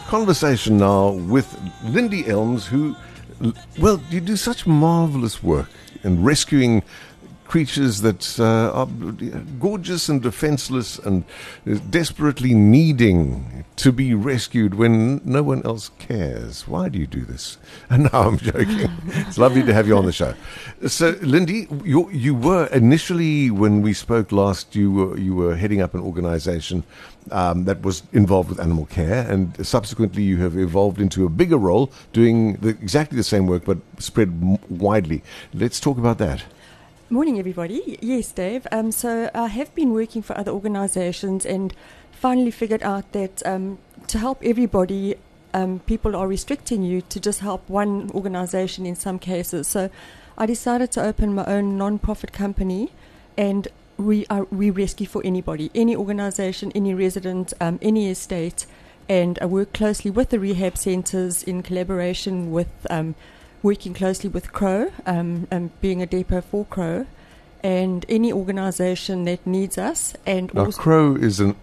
conversation now with Lindy Elms, who, well, you do such marvelous work in rescuing creatures that are gorgeous and defenseless and desperately needing to be rescued when no one else cares. Why do you do this? And now I'm joking. It's lovely to have you on the show. So, Lindy, you were initially, when we spoke last, you were heading up an organization that was involved with animal care, and subsequently you have evolved into a bigger role doing exactly the same work but spread widely. Let's talk about that. Morning, everybody. Yes, Dave. So I have been working for other organizations and finally figured out that to help everybody, people are restricting you to just help one organization in some cases. So I decided to open my own non-profit company, and we rescue for anybody, any organization, any resident, any estate, and I work closely with the rehab centers in collaboration with working closely with Crow, being a depot for Crow, and any organisation that needs us. And now, Crow is the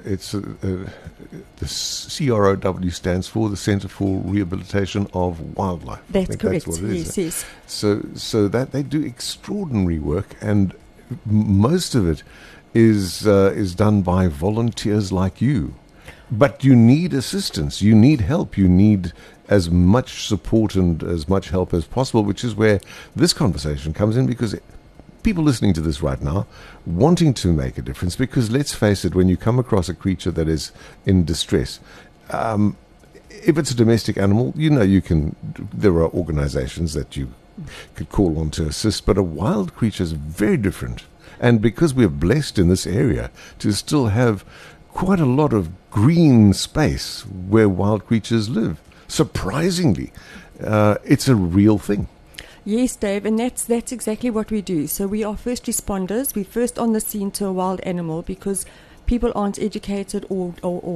CROW stands for the Centre for Rehabilitation of Wildlife. That's correct. That's what it is. Yes. So that they do extraordinary work, and most of it is done by volunteers like you. But you need assistance. You need help. You need as much support and as much help as possible, which is where this conversation comes in, because people listening to this right now wanting to make a difference, because let's face it, when you come across a creature that is in distress, if it's a domestic animal, there are organizations that you could call on to assist, but a wild creature is very different. And because we're blessed in this area to still have quite a lot of green space where wild creatures live, surprisingly, it's a real thing. Yes, Dave, and that's exactly what we do. So we are first responders. We're first on the scene to a wild animal because people aren't educated or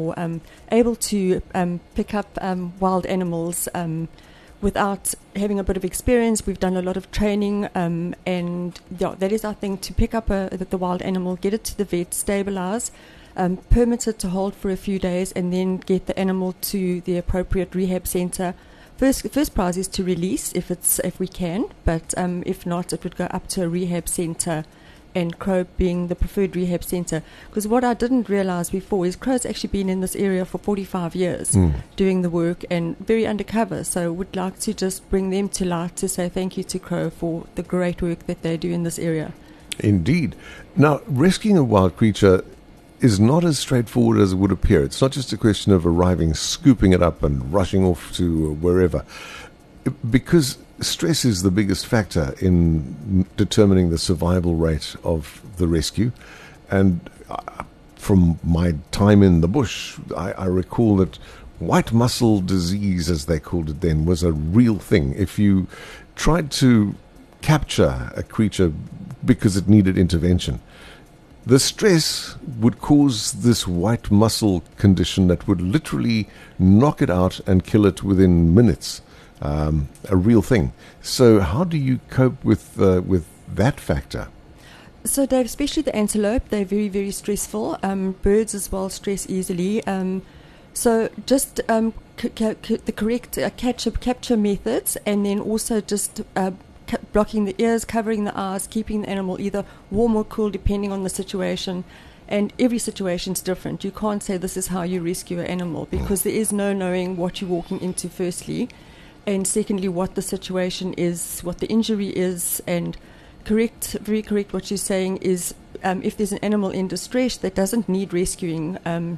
able to pick up wild animals without having a bit of experience. We've done a lot of training, and that is our thing, to pick up the wild animal, get it to the vet, stabilize, permit it to hold for a few days, and then get the animal to the appropriate rehab centre. First prize is to release if we can, but if not, it would go up to a rehab centre, and Crow being the preferred rehab centre. Because what I didn't realise before is Crow's actually been in this area for 45 years doing the work and very undercover. So would like to just bring them to light to say thank you to Crow for the great work that they do in this area. Indeed. Now, rescuing a wild creature is not as straightforward as it would appear. It's not just a question of arriving, scooping it up and rushing off to wherever, because stress is the biggest factor in determining the survival rate of the rescue. And from my time in the bush, I recall that white mussel disease, as they called it then, was a real thing. If you tried to capture a creature because it needed intervention, the stress would cause this white mussel condition that would literally knock it out and kill it within minutes. A real thing. So how do you cope with that factor? So, Dave, especially the antelope, they're very, very stressful. Birds as well stress easily. So just the correct capture methods, and then also just blocking the ears, covering the eyes, keeping the animal either warm or cool depending on the situation. And every situation is different. You can't say this is how you rescue an animal, because there is no knowing what you're walking into, firstly, and secondly what the situation is, what the injury is. And very correct what you're saying is, if there's an animal in distress that doesn't need rescuing,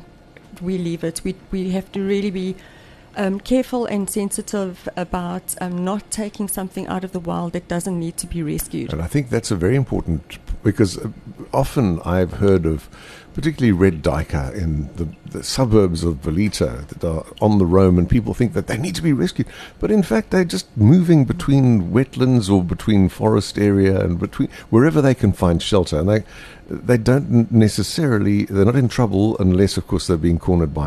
we leave it. We have to really be careful and sensitive about not taking something out of the wild that doesn't need to be rescued. And I think that's a very important, because often I've heard of particularly red duiker in the suburbs of Velita that are on the roam, and people think that they need to be rescued. But in fact, they're just moving between wetlands or between forest area and between wherever they can find shelter. And they don't necessarily, they're not in trouble unless, of course, they're being cornered by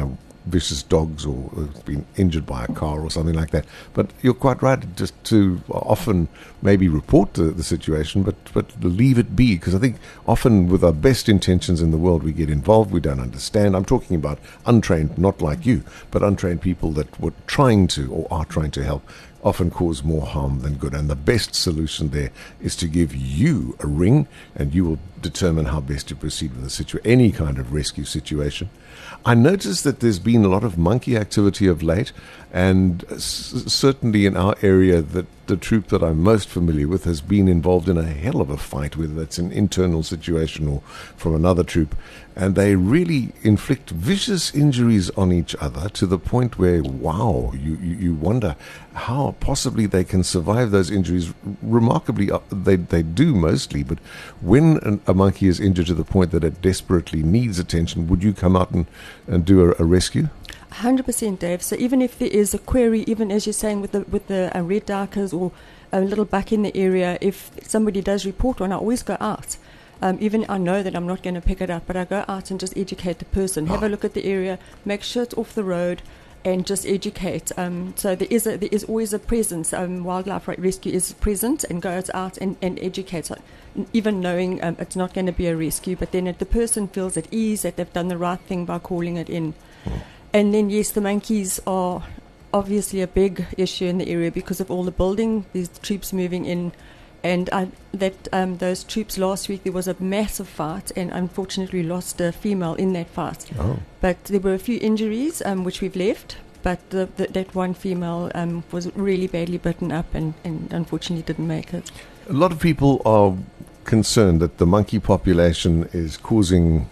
vicious dogs or been injured by a car or something like that. But you're quite right, just to often maybe report the situation, but leave it be, because I think often with our best intentions in the world we get involved, we don't understand. I'm talking about untrained, not like you, but untrained people that were trying to or are trying to help often cause more harm than good. And the best solution there is to give you a ring, and you will determine how best to proceed with any kind of rescue situation. I noticed that there's been a lot of monkey activity of late, and certainly in our area, that the troop that I'm most familiar with has been involved in a hell of a fight, whether that's an internal situation or from another troop, and they really inflict vicious injuries on each other to the point where, wow, you wonder how possibly they can survive those injuries. Remarkably, they do mostly, but when a monkey is injured to the point that it desperately needs attention, would you come out and do a rescue? 100%, Dave. So even if there is a query, even as you're saying with the red darkers or a little buck in the area, if somebody does report one, I always go out. Even I know that I'm not going to pick it up, but I go out and just educate the person, have a look at the area, make sure it's off the road, and just educate. So there is always a presence. Wildlife rescue is present and goes out and educates, even knowing it's not going to be a rescue, but then if the person feels at ease that they've done the right thing by calling it in. And then, yes, the monkeys are obviously a big issue in the area because of all the building, these troops moving in. And those troops last week, there was a massive fight, and unfortunately lost a female in that fight. Oh. But there were a few injuries, which we've left. But that one female was really badly bitten up and unfortunately didn't make it. A lot of people are concerned that the monkey population is causing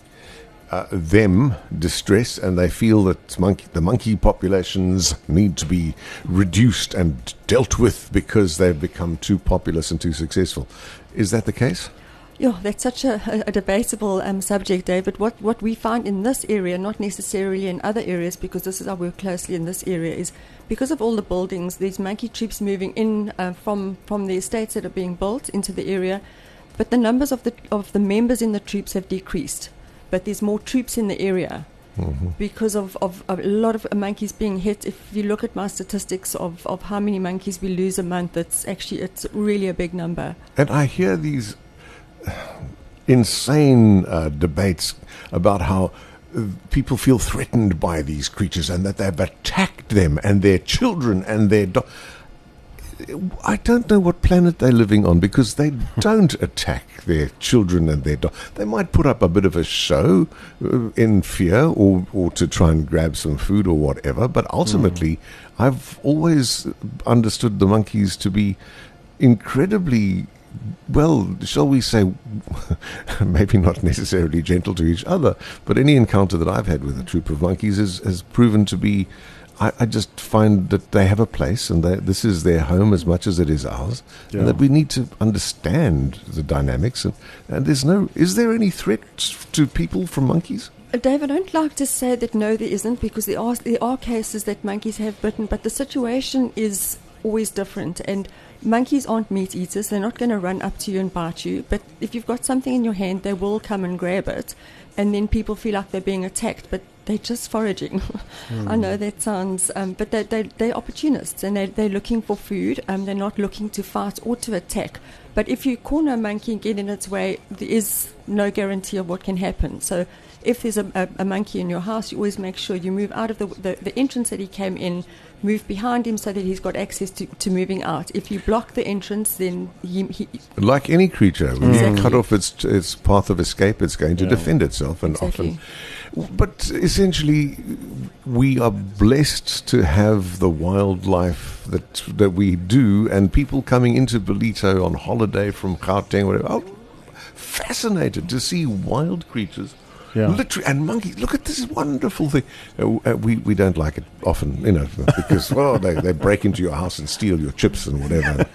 them distress, and they feel that the monkey populations need to be reduced and dealt with because they've become too populous and too successful. Is that the case? Yeah, that's such a debatable subject, David. What we find in this area, not necessarily in other areas, because I work closely in this area, is because of all the buildings, there's monkey troops moving in from the estates that are being built into the area, but the numbers of the members in the troops have decreased. But there's more troops in the area because of a lot of monkeys being hit. If you look at my statistics of how many monkeys we lose a month, it's really a big number. And I hear these insane debates about how people feel threatened by these creatures and that they've attacked them and their children and their I don't know what planet they're living on, because they don't attack their children and their dogs. They might put up a bit of a show in fear or to try and grab some food or whatever, but ultimately I've always understood the monkeys to be incredibly, well, shall we say, maybe not necessarily gentle to each other, but any encounter that I've had with a troop of monkeys has proven to be, I just find that they have a place, and this is their home as much as it is ours, and that we need to understand the dynamics. And is there any threat to people from monkeys? Dave, I don't like to say that no, there isn't, because there are cases that monkeys have bitten, but the situation is always different. And monkeys aren't meat eaters; they're not going to run up to you and bite you. But if you've got something in your hand, they will come and grab it, and then people feel like they're being attacked, but they're just foraging. I know that sounds, but they're opportunists, and they're looking for food. They're not looking to fight or to attack. But if you corner a monkey and get in its way, there is no guarantee of what can happen. So if there's a monkey in your house, you always make sure you move out of the entrance that he came in, move behind him so that he's got access to moving out. If you block the entrance, then he like any creature, when you cut off its path of escape, it's going to defend itself, and often. But essentially, we are blessed to have the wildlife that we do, and people coming into Ballito on holiday from Gauteng, whatever, are fascinated to see wild creatures. Yeah. Literally, and monkeys. Look at this wonderful thing. We don't like it often, because they break into your house and steal your chips and whatever.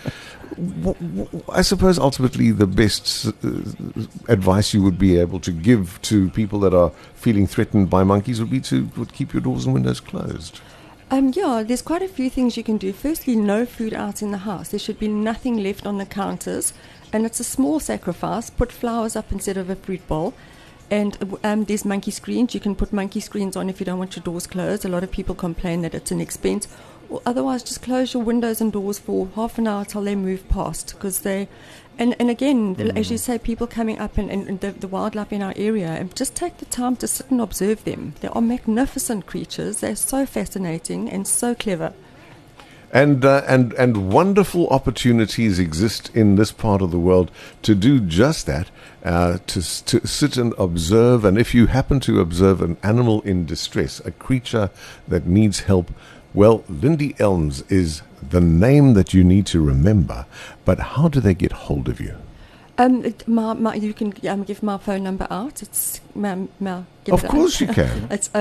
I suppose ultimately the best advice you would be able to give to people that are feeling threatened by monkeys would be to keep your doors and windows closed. There's quite a few things you can do. Firstly, no food out in the house. There should be nothing left on the counters, and it's a small sacrifice. Put flowers up instead of a fruit bowl. And there's monkey screens. You can put monkey screens on if you don't want your doors closed. A lot of people complain that it's an expense. Or otherwise, just close your windows and doors for half an hour till they move past. Because they, and again, as you say, people coming up and the wildlife in our area, and just take the time to sit and observe them. They are magnificent creatures. They're so fascinating and so clever. And wonderful opportunities exist in this part of the world to do just that, to sit and observe. And if you happen to observe an animal in distress, a creature that needs help, well, Lindy Elmes is the name that you need to remember. But how do they get hold of you? You can give my phone number out. It's Of course you can. It's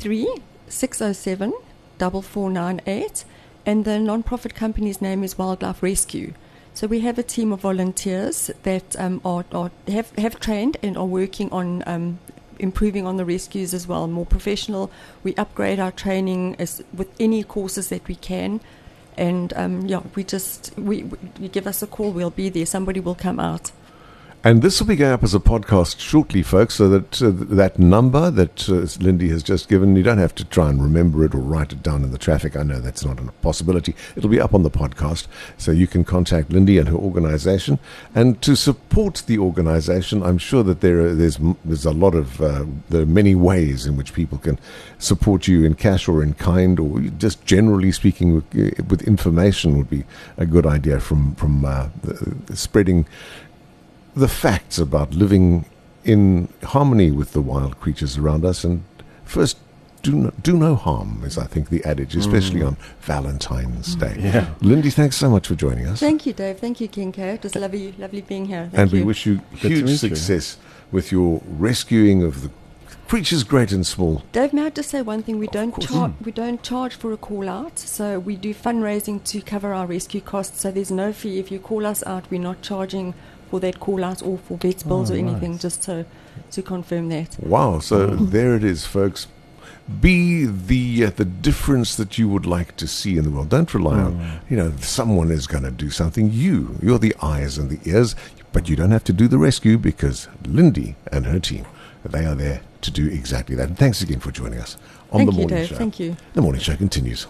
083-607-4498. And the non-profit company's name is Wildlife Rescue. So we have a team of volunteers that have trained and are working on improving on the rescues as well, more professional. We upgrade our training with any courses that we can. And you give us a call, we'll be there. Somebody will come out. And this will be going up as a podcast shortly, folks, so that that number that Lindy has just given, you don't have to try and remember it or write it down in the traffic. I know that's not a possibility. It'll be up on the podcast, so you can contact Lindy and her organization. And to support the organization, I'm sure that there's a lot of, there are many ways in which people can support you in cash or in kind, or just generally speaking with information would be a good idea from spreading the facts about living in harmony with the wild creatures around us. And first, do no harm is, I think, the adage, especially on Valentine's Day. Yeah. Lindy, thanks so much for joining us. Thank you, Dave. Thank you, Kinko. It was lovely being here. And we wish you huge success with your rescuing of the creatures great and small. Dave, may I just say one thing? We don't charge for a call out. So we do fundraising to cover our rescue costs. So there's no fee. If you call us out, we're not charging for that call out or for vet bills or anything, just to confirm that. Wow, so there it is, folks. Be the difference that you would like to see in the world. Don't rely on, someone is going to do something. You're the eyes and the ears, but you don't have to do the rescue, because Lindy and her team, they are there to do exactly that. And thanks again for joining us on The Morning Show. Thank you. The Morning Show continues.